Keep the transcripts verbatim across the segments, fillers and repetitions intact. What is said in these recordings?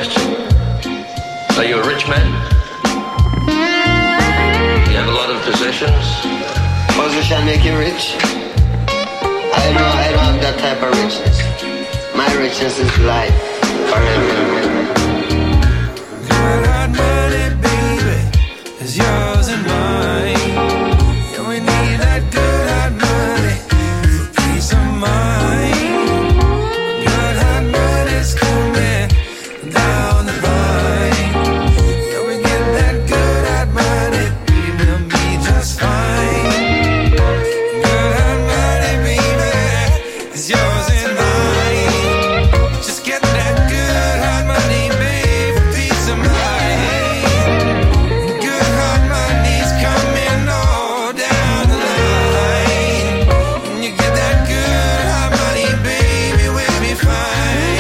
question. Are you a rich man? You have a lot of possessions? Position make you rich? I know I don't have that type of richness. My richness is life forever. Good hard money, baby, is yours and mine. Yeah, we need that good hard money for peace of mind. Good hard money's coming down the line. Yeah, we get that good hard money, baby, and me just fine. Good hard money, baby, is yours and mine. Just get that good hard money, baby, for peace of mind. Good hard money's coming all down the line. And you get that good hard money, baby, we'll be fine.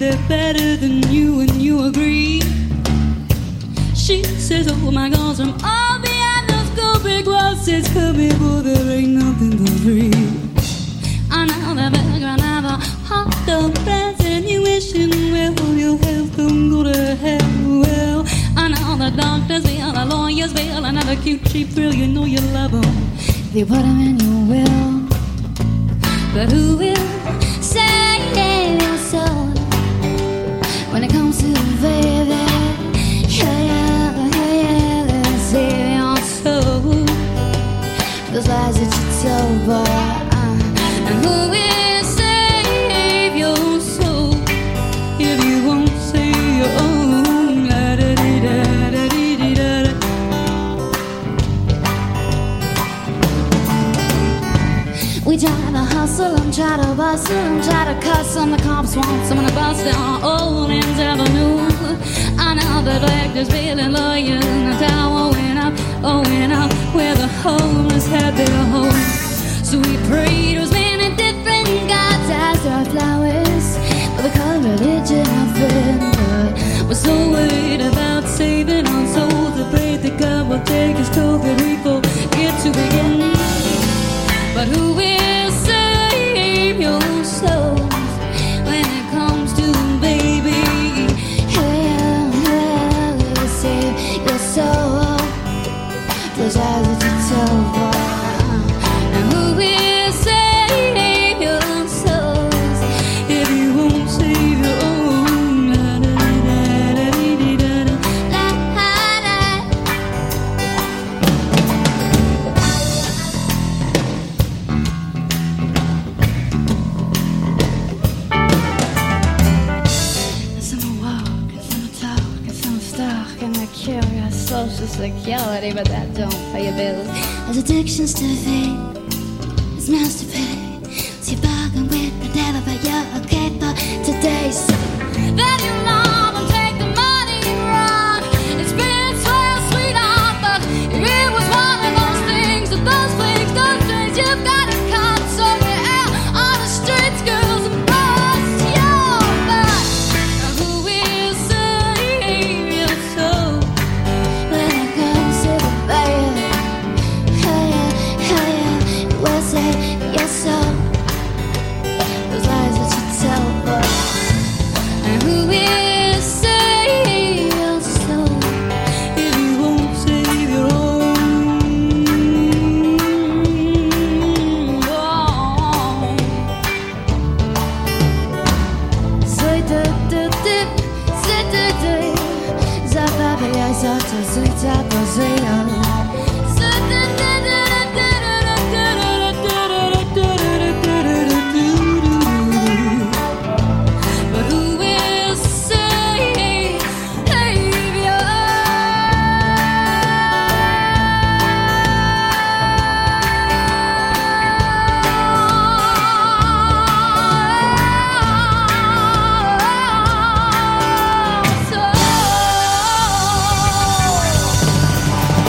nobody better than you, and you agree. She says, oh my God, from all behind those scopic walls, it's coming, but there ain't nothing for free. I know the background of a hot dog press, and you wishing, well, your health don't go to hell. Well, I know the doctors feel, the lawyers feel, another cute, cheap thrill, you know you love them. They put them in your will. But who will save your soul when it comes to baby? Yeah, yeah, yeah, yeah, save your soul. Those lies that you told, boy. Uh, and who will save your soul if you won't save your own? La da dee da da dee dee da da. We try to hustle and try to bustle and try to cuss, and the cops want someone to bust down Orange Avenue. I know the doctors feeling lawyers in the tower went up, oh went up where the homeless had their home. So we prayed to as many different gods as our flowers, but we call religion our friend. But we're so worried about saving our souls, afraid that God will take his toll that we forget to begin. But who will save your souls when it comes to baby? Hell, hell, will save your soul. Those eyes that you tell, boy. And who will save your souls if you won't save your own? La da da da dee da da. La da. Some walk, and some talk, and some stalk, and a curious social security, but that don't pay your bills. There's addictions to fame, it's meant to pay. So you bargain with the devil, but you're okay for today. So then you love and take the money wrong. It's been swell, sweetheart, but if it was one of those things, that those things, those things, you've got to cut somewhere out on the streets, girls and boys. Your butt. Now who will save your soul when it comes to the baby? Hey, yeah, hey, yeah, we'll save your soul. Those lies that you tell, boy. And who will save your soul if you won't save your own? Oh. Say da da da, say da da. Zababe, I saw to sweet up a zero. But who will save your soul?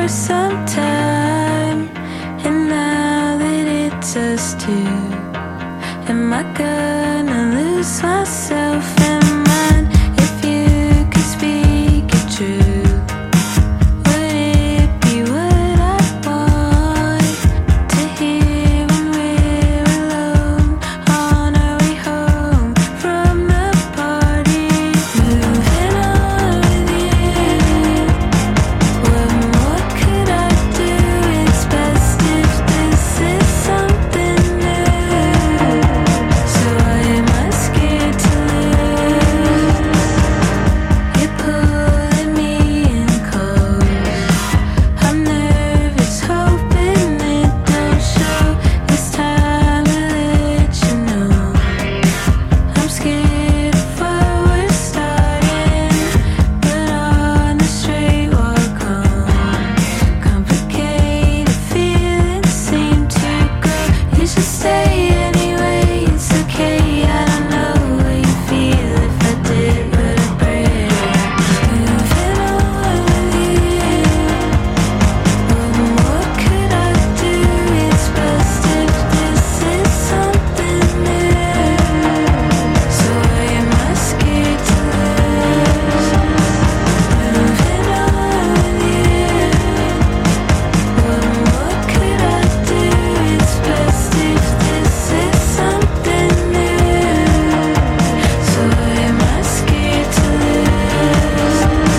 for some time, and now that it's us two, am I gonna lose myself in mine? If you could speak it true, would it be what I want to hear when we're alone on our way home from the party? Moving on with you, what more could I do? It's best if this is something new. So why am I scared to lose? You're pulling me in close. I'm nervous, hoping it don't show. This time I'll let you know. I'm scared of what we're starting, but on the straight walk home, complicated feelings seem to grow. You should stay anyway, it's okay. I don't know what you feel if I did what I pray. Moving on with you, what more could I do? It's best if this is something new. So why am I scared to lose? Moving on with you, what more could I do? It's best if this is something new. So why am I scared to lose?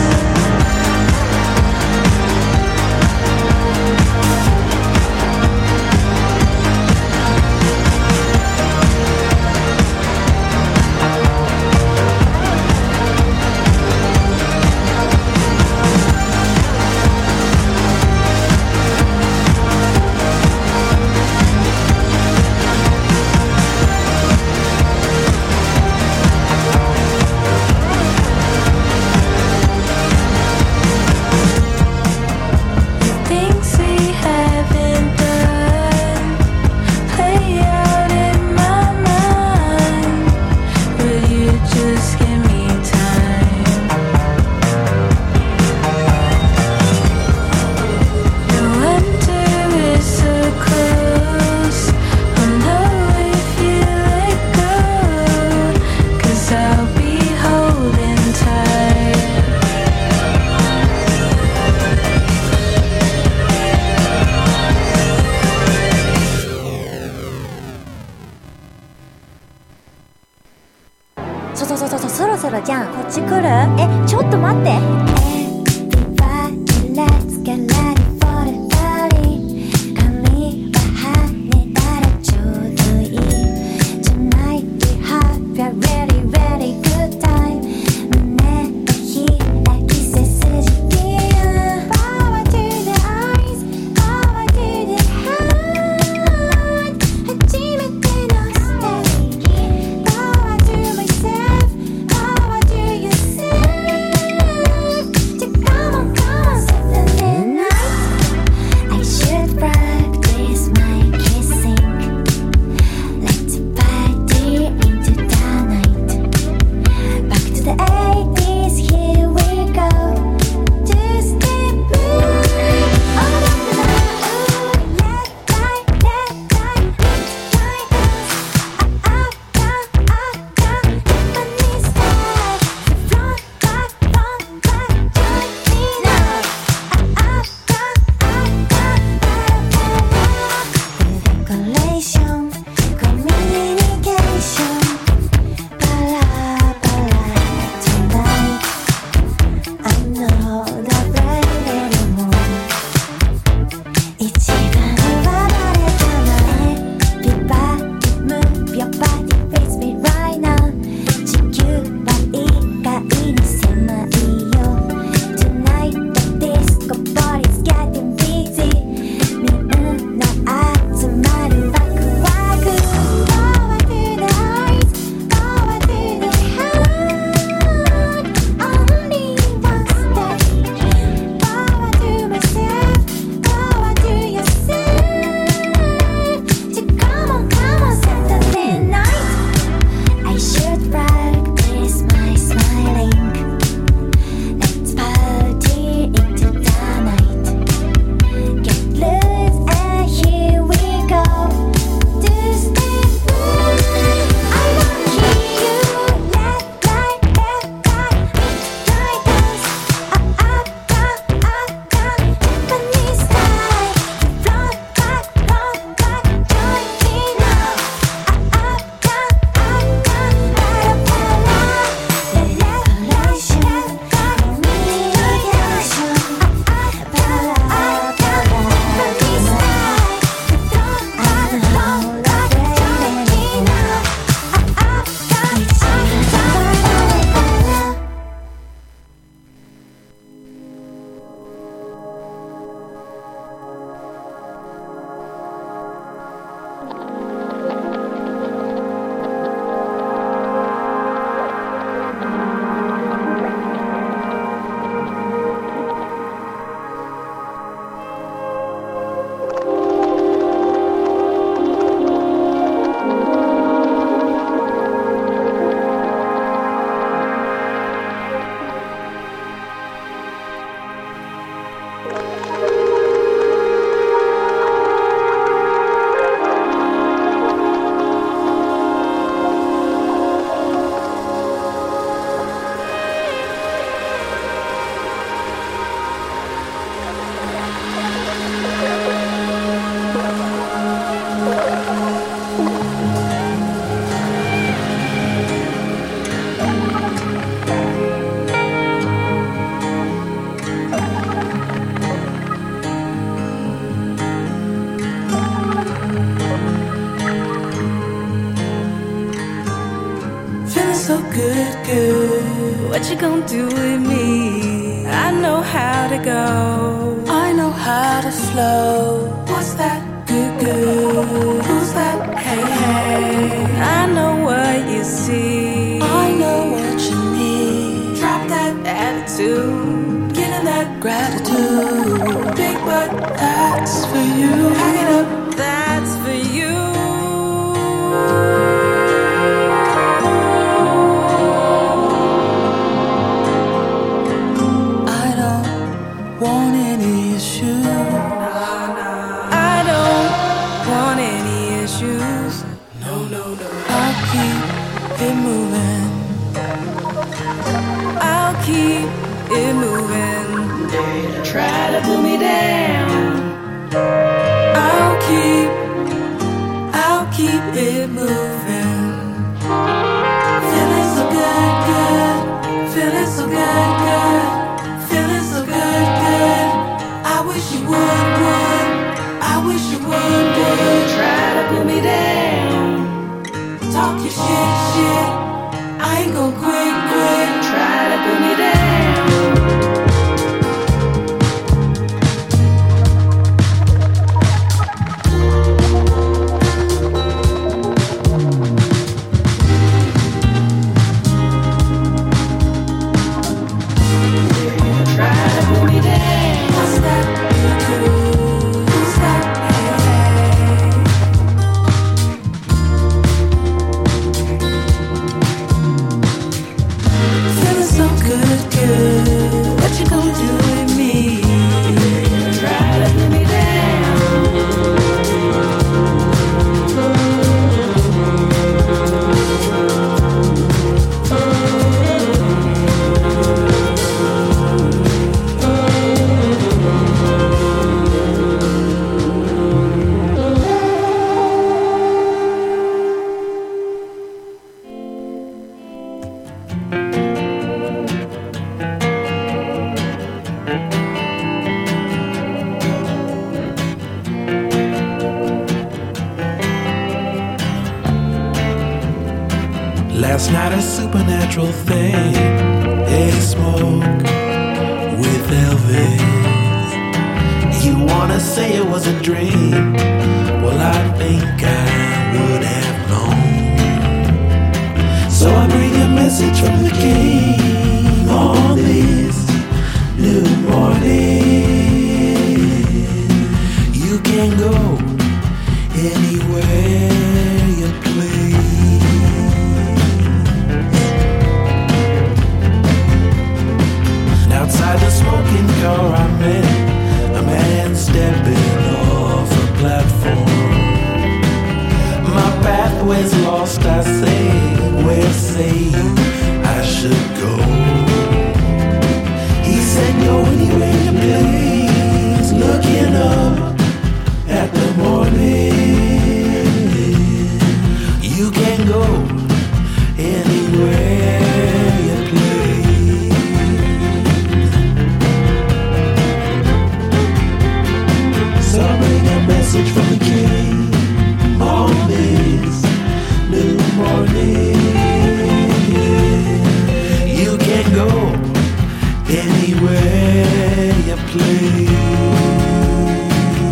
Things we haven't done play out in my mind. Will you just give me time? No wonder we're so close. I'll know if you let go, 'cause I'll be holding tight. 저 저 저 저 저そろそろじゃんこっち来る？えちょっと待って。 Everybody let's get ready for the party. 髪は跳ねたらちょうどいい。Tonight we have a really really good time. 胸の開き背筋ピン Power to the eyes, power to the heart. 初めてのステージ Power to myself, power to yourself. So good, good. What you gonna do with me? I know how to go. I know how to flow. What's that? Good, good. Who's that? Hey, hey. I know what you see. I know what you need. Drop that attitude. Get in that gratitude. Big butt, that's for you. Hang it up, that's for you. Want any issues? I don't want any issues. No, no, no. I'll keep it moving. I'll keep it moving. They try to pull me down. I'll keep, I'll keep it moving. Feeling so good, good. Feeling so good, good. Feeling so good, good. I wish you would, would. I wish you would, would. Try to put me down. Talk your shit, shit. I ain't gon' quit, quit. Try to put me down. Last night a supernatural thing, they smoke with Elvis. You wanna say it was a dream? Well, I think I would have known. So I bring a message from the king on this new morning. You can go anywhere you please. Outside the smoking car I met a man stepping off a platform. My pathway's lost, I say, where say you I should go? He said go anywhere you please, looking up at the morning. You can go anywhere you please. So I bring a message from the king on this new morning. You can go anywhere you please.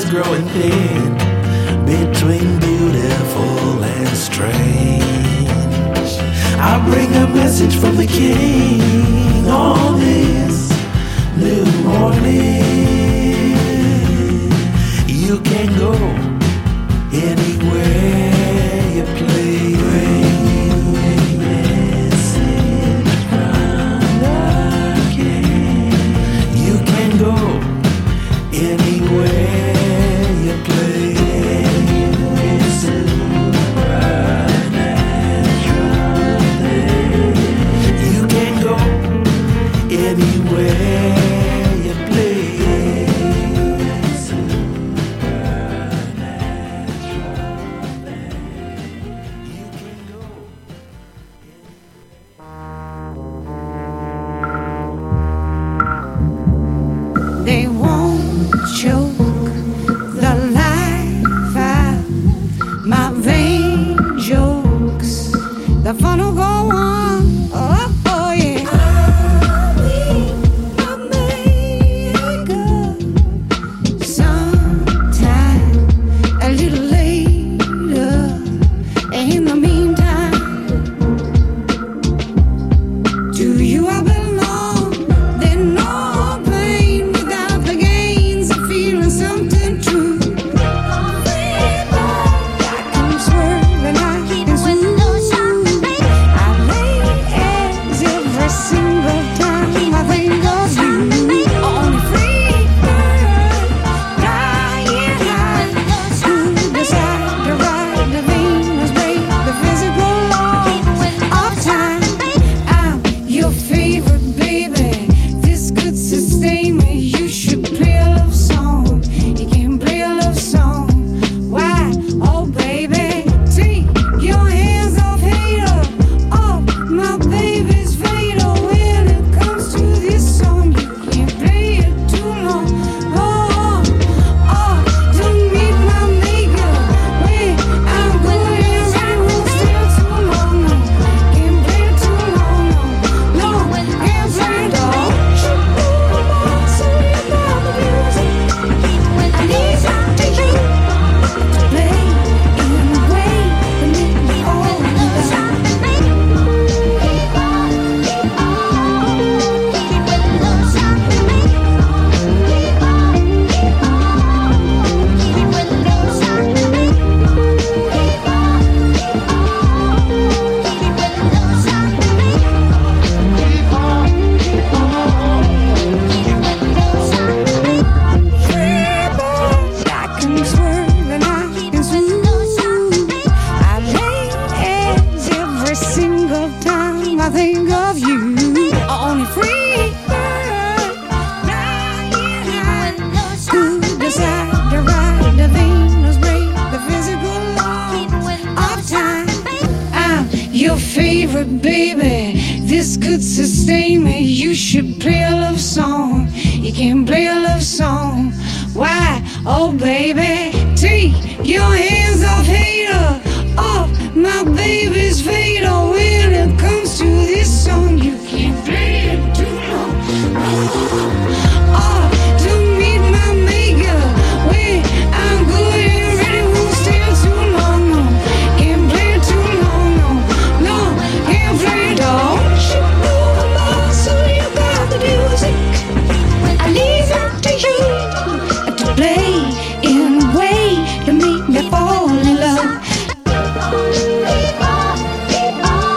growing thin between beautiful and strange. I bring a message from the King on this new morning. You can go anywhere you please. Message from the King. You can go anywhere you please. You can go anywhere you please. They won't choke the life out my vain jokes. The fun will go on. Oh, oh yeah. I'll be a maker sometime a little later. In the meantime, to you I belong. Then no pain without the gains of feeling something true. I can swerve and I can swing. I lay eggs every single time I think of you. Only free bird, flying high. Who decide to ride the Venus, break the physical law of time? I'm your favorite baby. This could sustain me. You should play a love song. You can play a love song. Why? Oh baby, take your hands off hater, off my baby's fader. When it comes to this song, you can't play it too long. Oh, oh, don't meet my maker. Wait, I'm good and right won't stay too long. No, can't play it too long. No, no, can't play it all. Sorry about the music. I need something to play in a way that make me all I can swerve and I can swing. I lay eggs every single time I think of you. Only free bird, flying high. Who decide to ride the Venus, break the physical law of time? I'm your favorite baby. This could sustain me. You should play a love song. You can play a love song. Why? Oh baby, take your hands off hater, off my baby's fader. When it comes to this song, you can't play it too long. Oh, to meet my maker. Wait, I'm good and ready, won't stay too long. No, can't play it too long. No, no, can't play it all. You know I'm all, so you got the music. I leave it to you to play in a way to make me fall in love.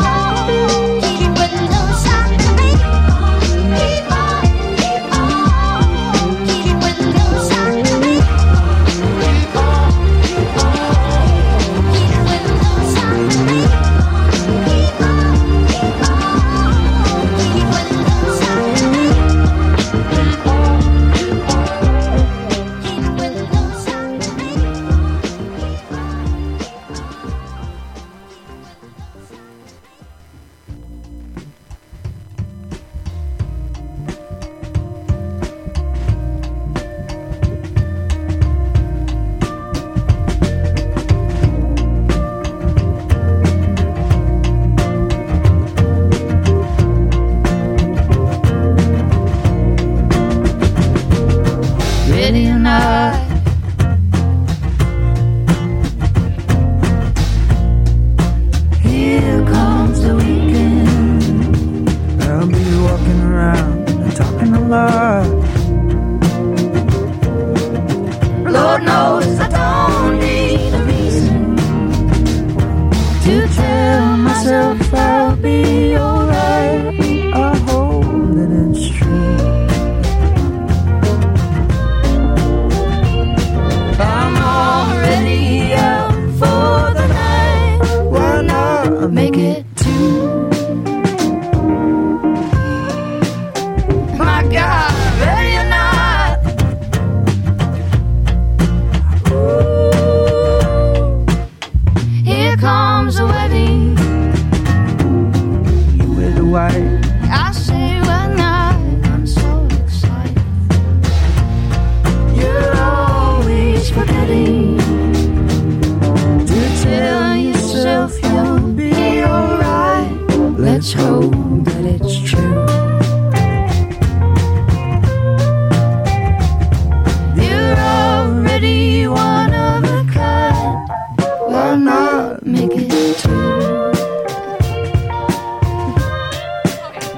summer. Lord knows I don't need a reason to tell myself I'll be alright. I hope that it's true. I'm already out for the night. Why not make it two? My God, ready or not? Ooh, here comes the wedding. You wear the white. I say why not? I'm so excited. You're always forgetting to tell yourself you'll be alright. Let's hope that it's true. You're already one of a kind. Why not make it two?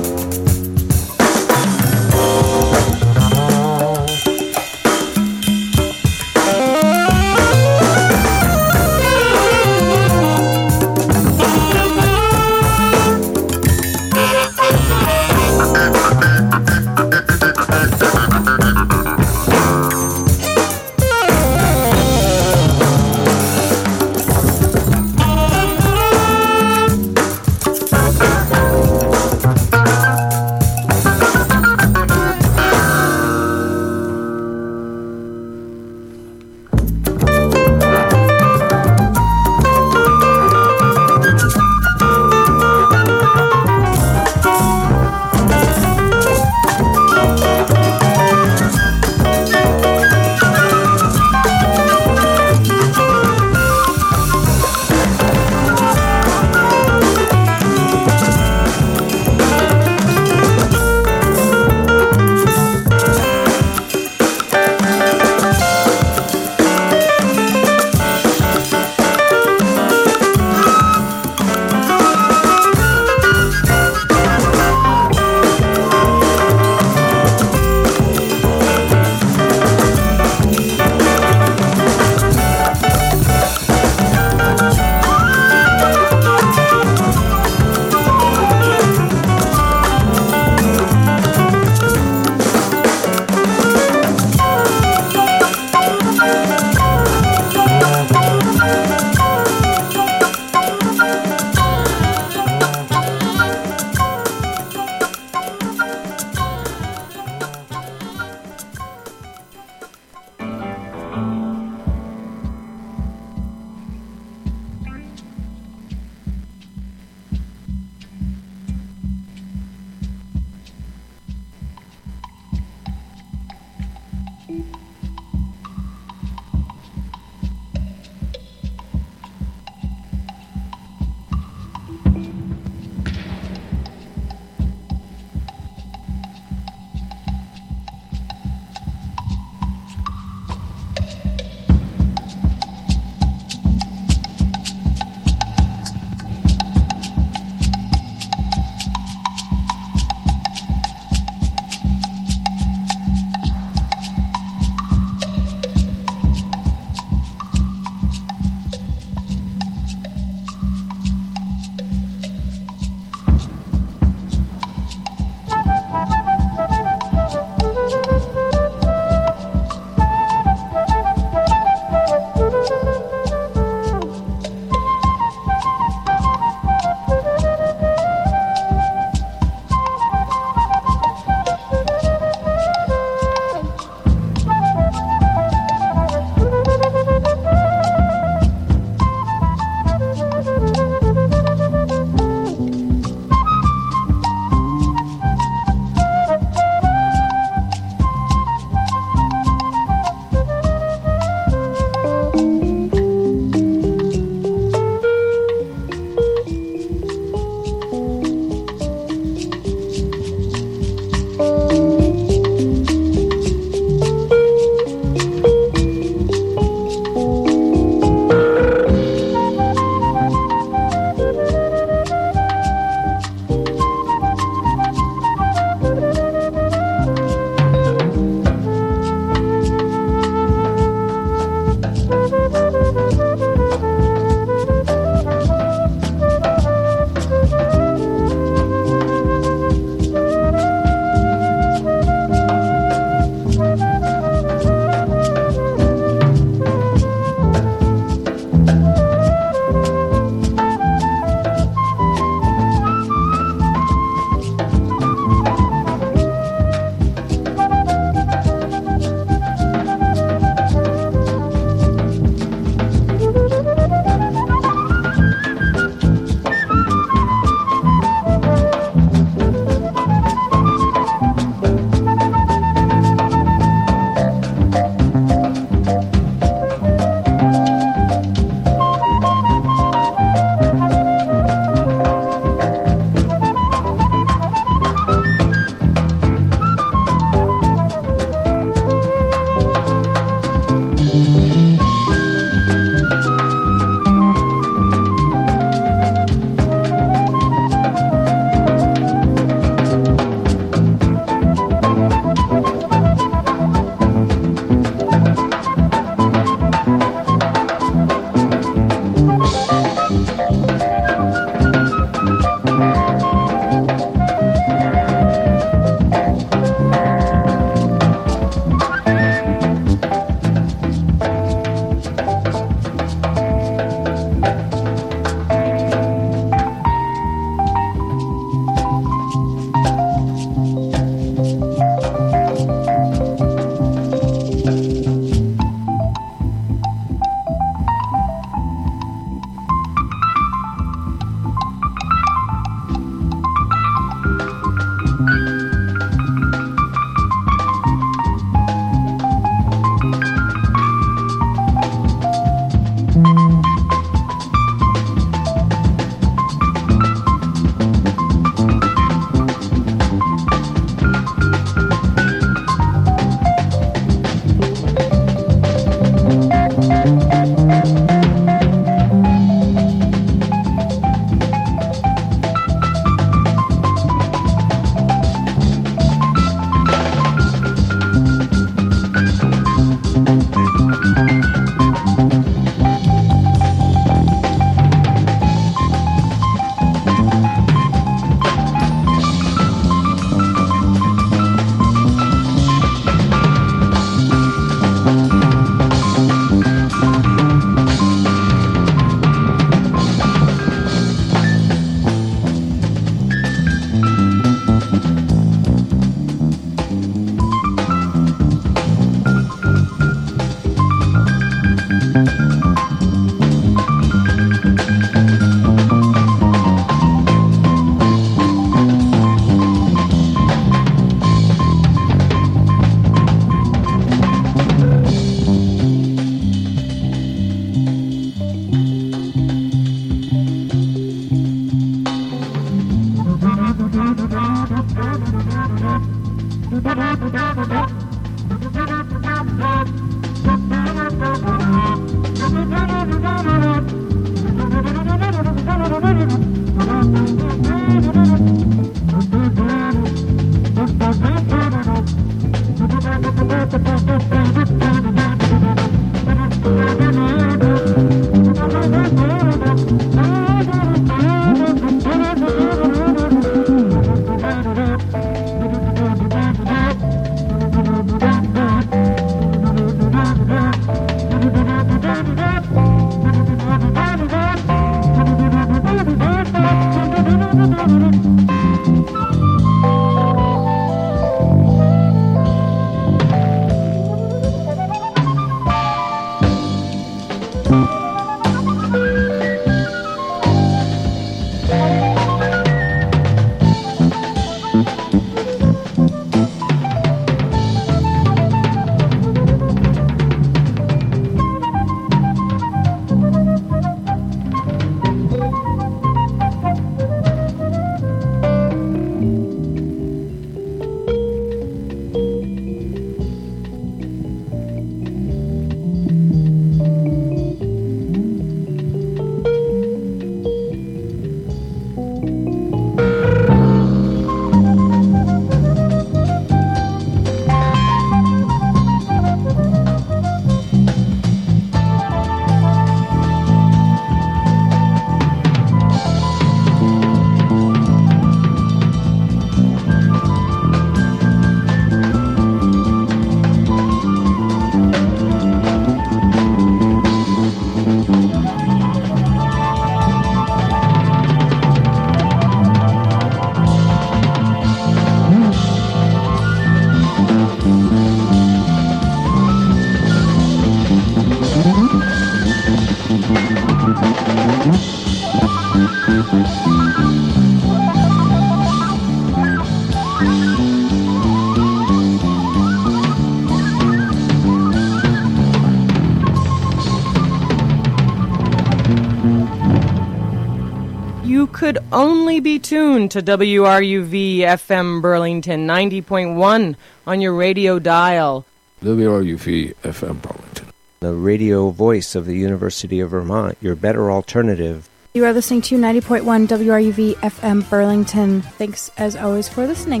Could only be tuned to W R U V F M Burlington ninety point one on your radio dial. W R U V F M Burlington, the radio voice of the University of Vermont, your better alternative. You are listening to ninety point one W R U V F M Burlington. Thanks as always for listening.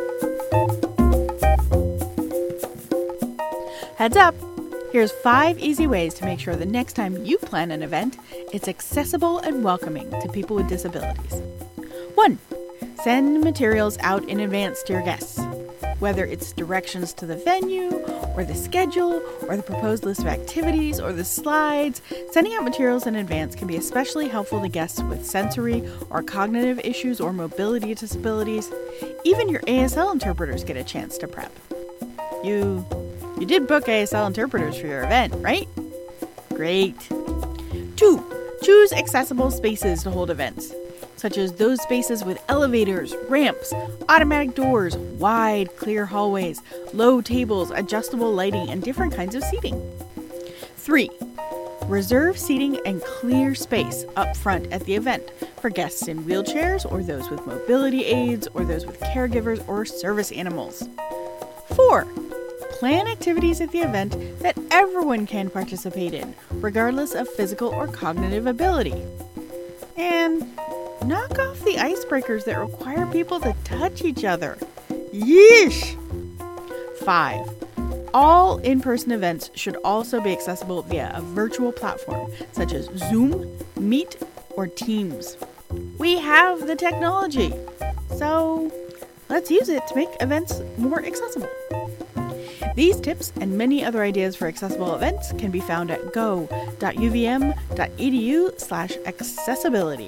Heads up! Here's five easy ways to make sure the next time you plan an event, it's accessible and welcoming to people with disabilities. One, send materials out in advance to your guests. Whether it's directions to the venue, or the schedule, or the proposed list of activities, or the slides, sending out materials in advance can be especially helpful to guests with sensory or cognitive issues or mobility disabilities. Even your A S L interpreters get a chance to prep. You... You did book A S L interpreters for your event, right? Great. Two, choose accessible spaces to hold events, such as those spaces with elevators, ramps, automatic doors, wide, clear hallways, low tables, adjustable lighting, and different kinds of seating. Three, reserve seating and clear space up front at the event for guests in wheelchairs or those with mobility aids or those with caregivers or service animals. Four, plan activities at the event that everyone can participate in, regardless of physical or cognitive ability. And knock off the icebreakers that require people to touch each other. Yeesh! Five, all in-person events should also be accessible via a virtual platform, such as Zoom, Meet, or Teams. We have the technology, so let's use it to make events more accessible. These tips and many other ideas for accessible events can be found at go.uvm.edu slash accessibility.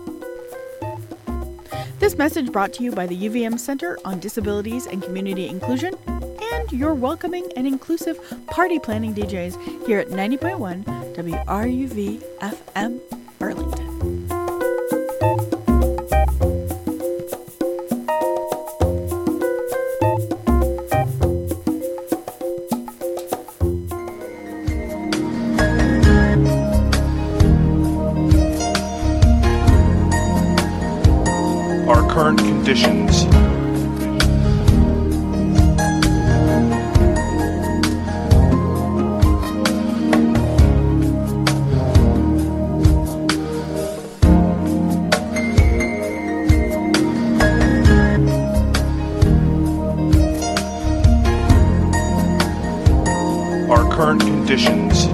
This message brought to you by the U V M Center on Disabilities and Community Inclusion and your welcoming and inclusive party planning D Js here at ninety point one W R U V F M Burlington. Our current conditions. Our current conditions.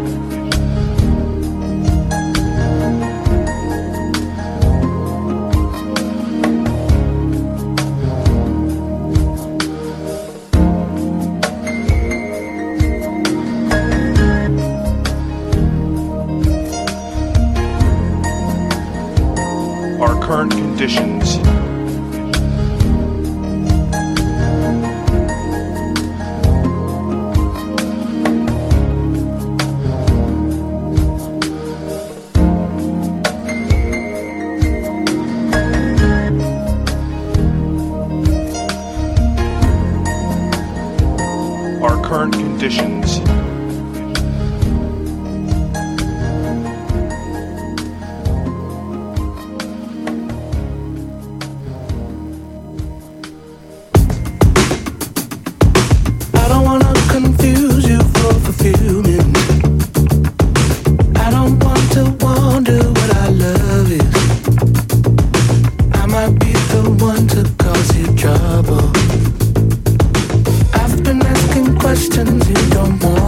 Our current conditions. Our current conditions. I don't wanna confuse you for fulfillment. I don't want to wonder what our love is. I might be the one to cause you trouble. I've been asking questions you don't want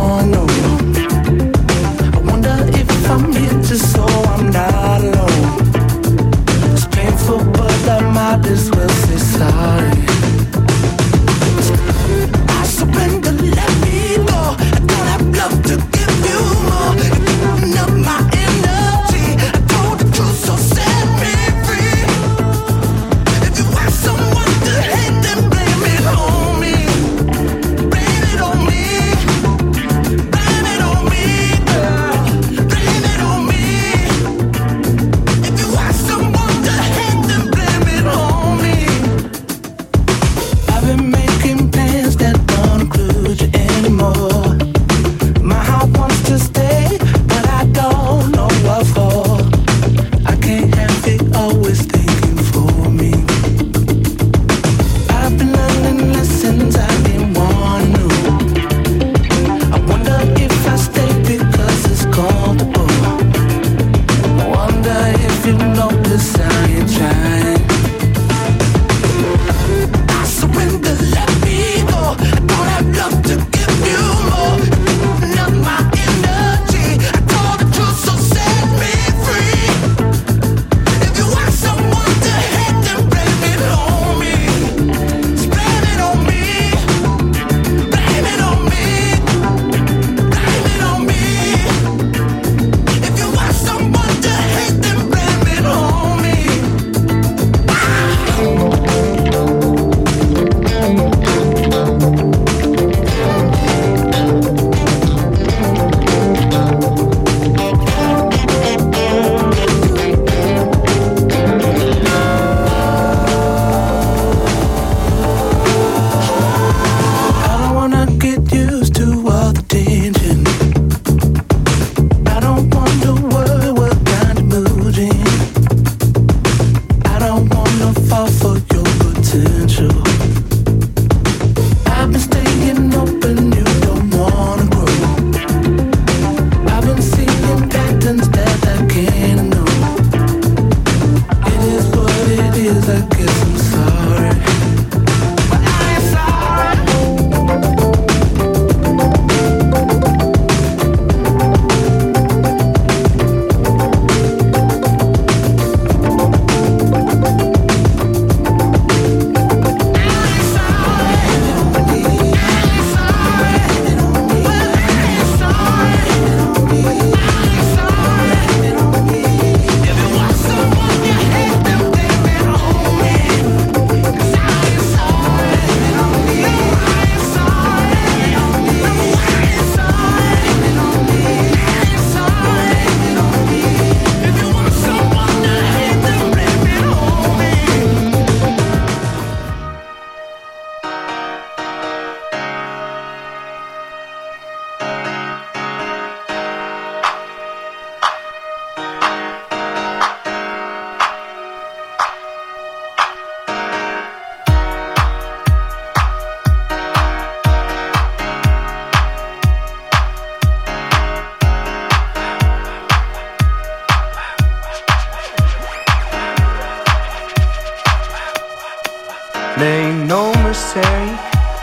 There ain't no mistake.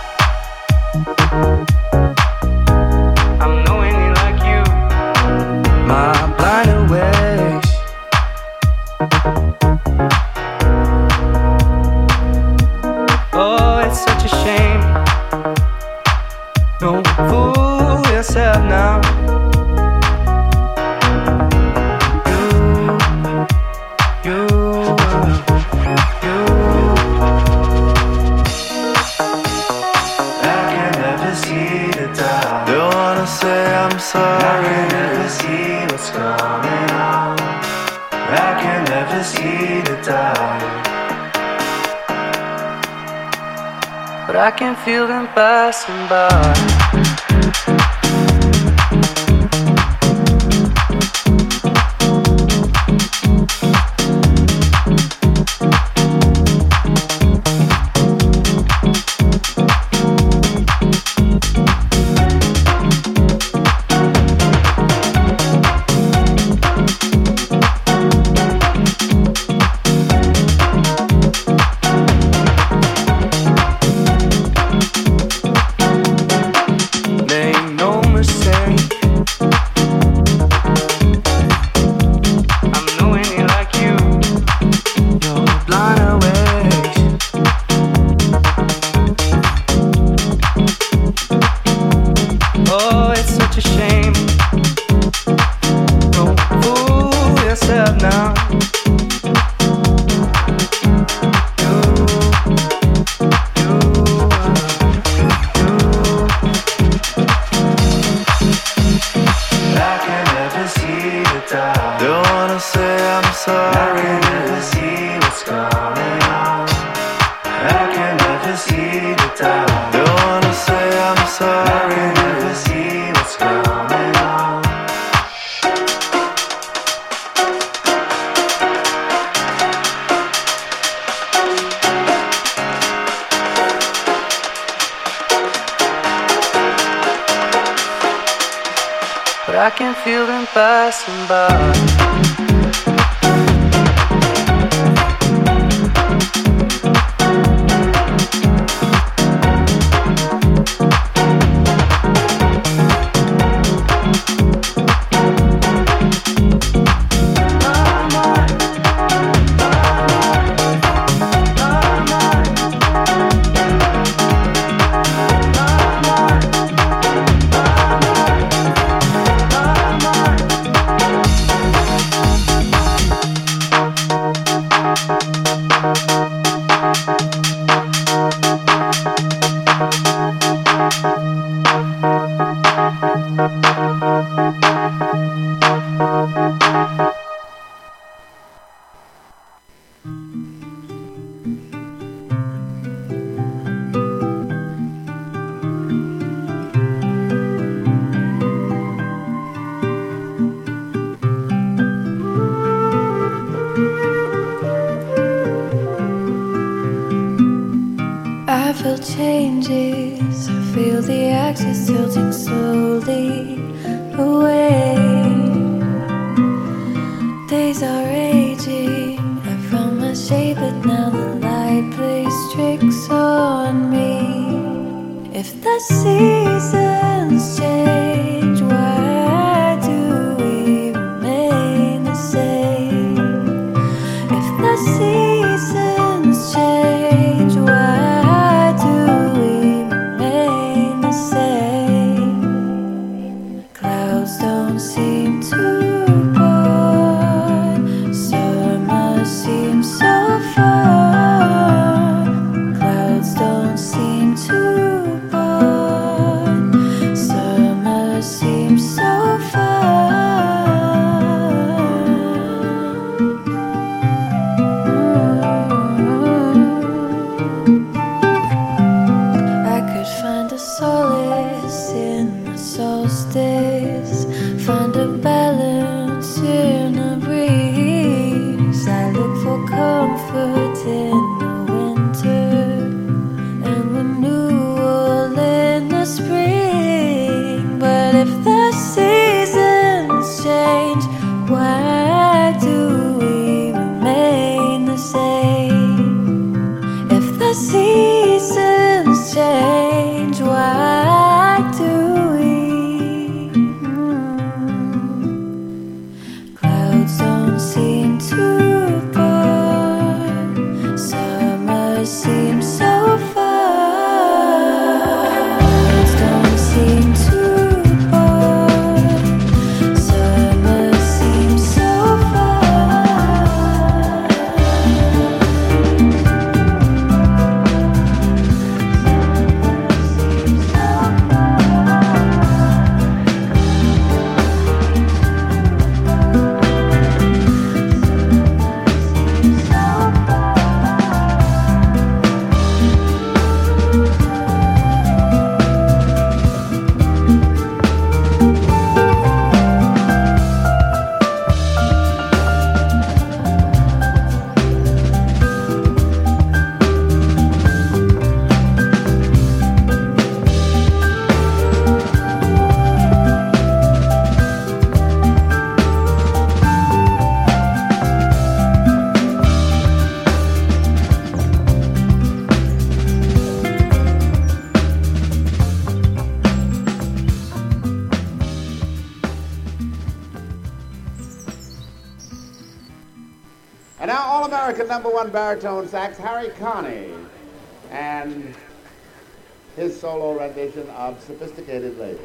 I'm knowing you like you. My blinded ways. Oh, it's such a shame. Don't fool yourself now. Sorry, I can never see what's coming on. I can never see the dark, but I can feel them passing by. I can feel them passing by. Changes, I feel the axis tilting slowly away. Days are aging, I found my shape, but now the light plays tricks on me. If the seasons change, why do we remain the same? If the seasons change, why Clouds don't seem to burn. seem so far. Nights don't seem too far. Summer seems so far. And now All-American number one baritone sax, Harry Carney, and his solo rendition of Sophisticated Lady.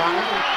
Connie.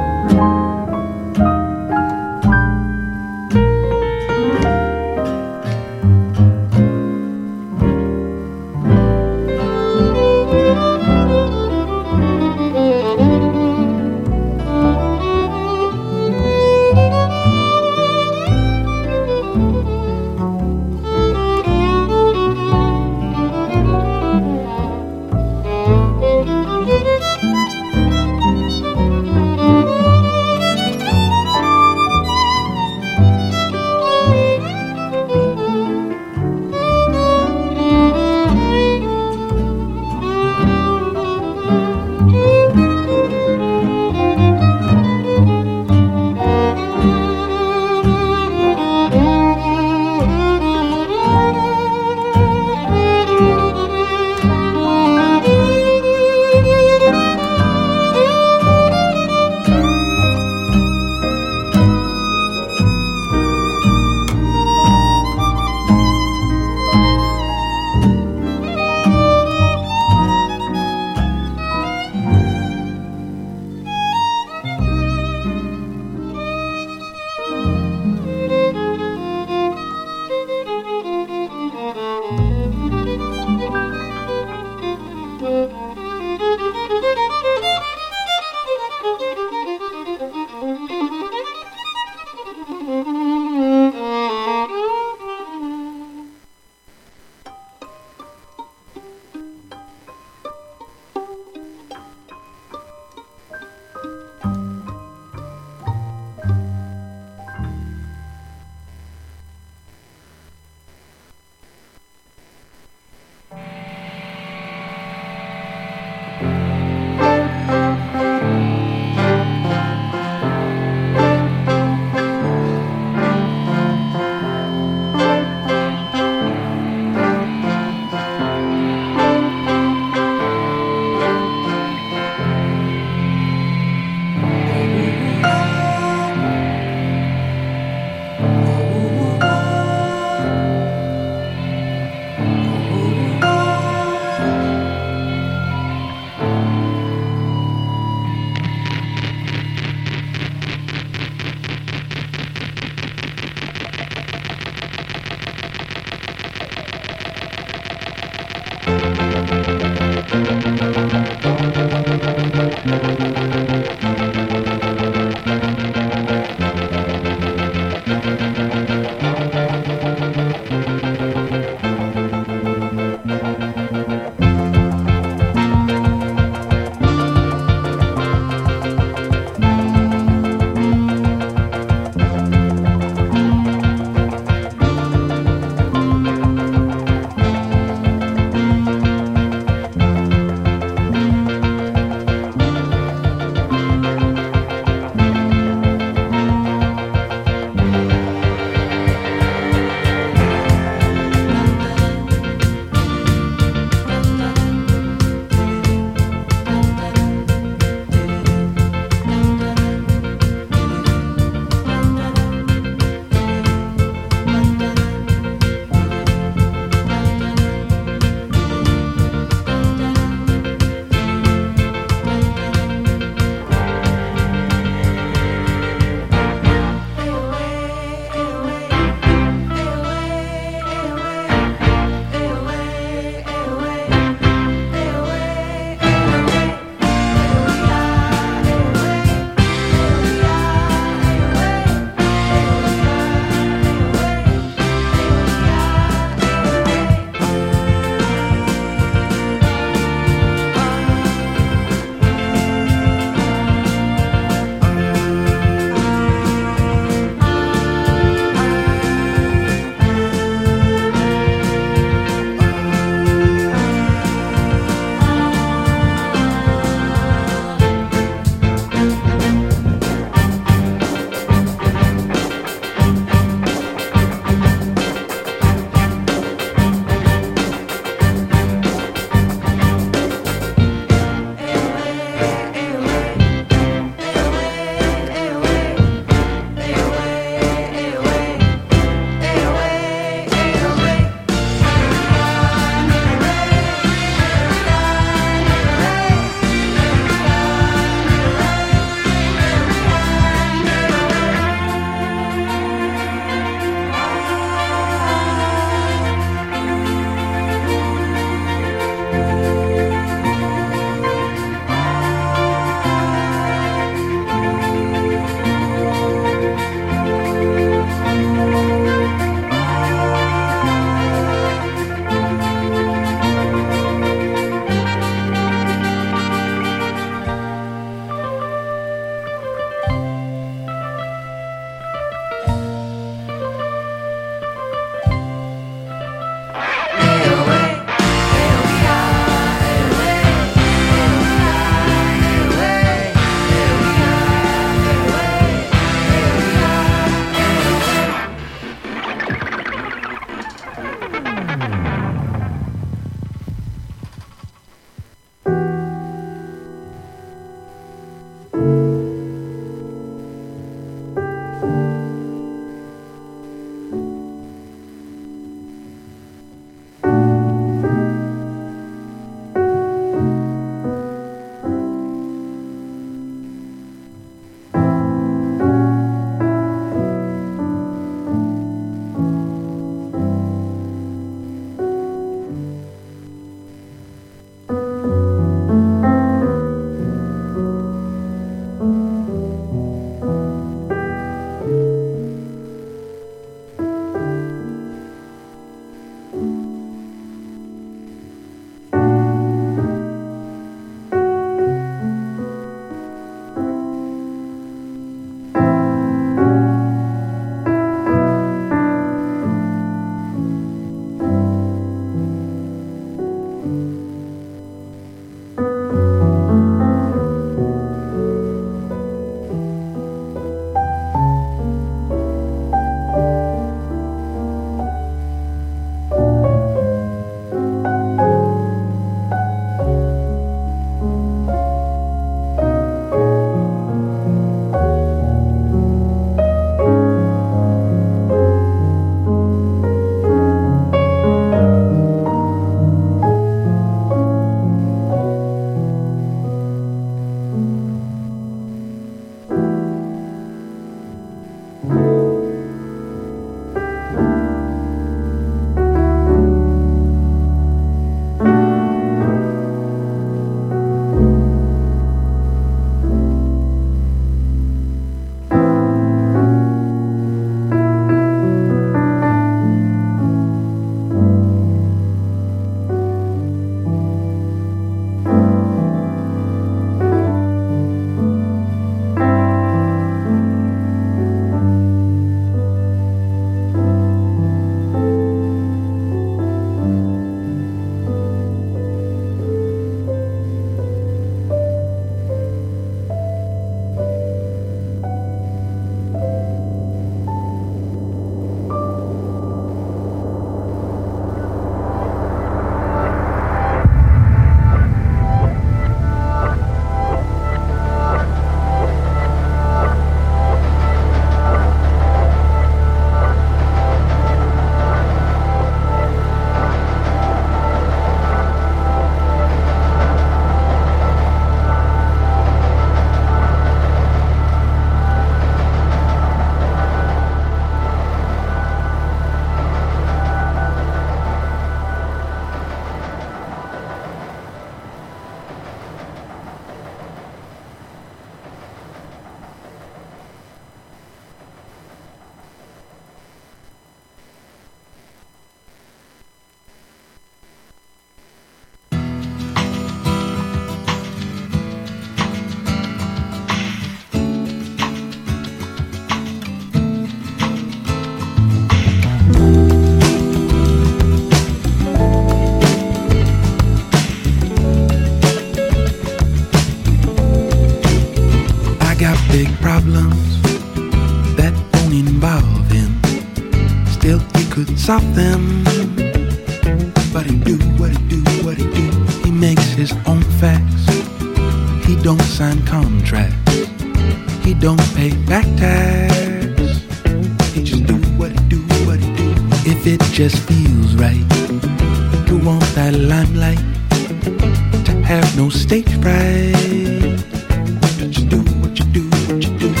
big problems that won't involve him. Still, he could solve them. But he do what he do, what he do. He makes his own facts. He don't sign contracts. He don't pay back tax. He just do what he do, what he do. If it just feels right, you want that limelight, to have no stage fright. Just do what you do, what you do.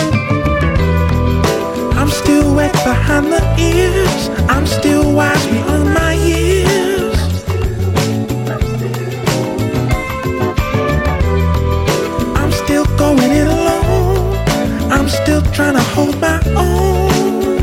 I'm still wet behind the ears. I'm still wise beyond my years. I'm still going it alone. I'm still trying to hold my own.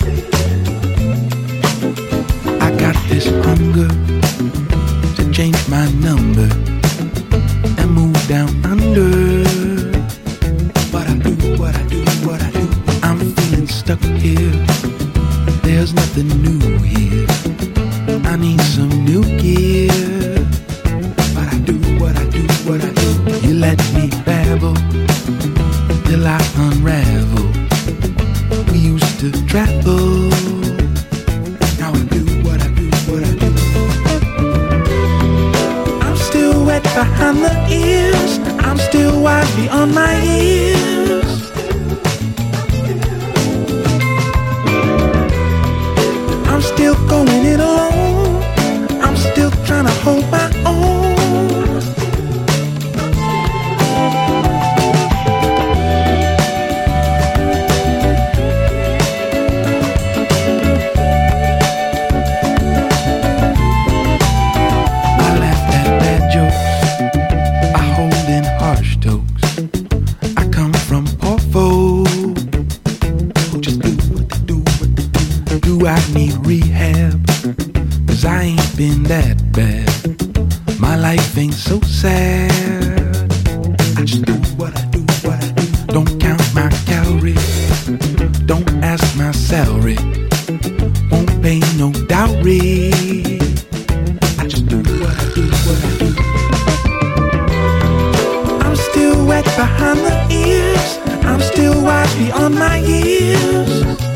I got this hunger to change my number and move down under. What I do, what I do, what I do. I'm feeling stuck here. There's nothing new here. I need some new gear. What I do, what I do, what I do. You let me babble till I unravel. We used to travel. Now I do what I do, what I do. I'm still wet behind the ears. I'm still wise beyond my years. I'm still going it alone. I'm still trying to hold my own. I laugh at bad jokes. I hold in harsh tokes. I come from poor folk who just do what they do, what they do. Do I need rehab? Cause I ain't been that bad. My life ain't so sad. I just do what I do, what I do. Don't count my calories. Don't ask my salary. Won't pay no dowry. I just do what I do, what I do. I'm still wet behind the ears. I'm still wise beyond my years.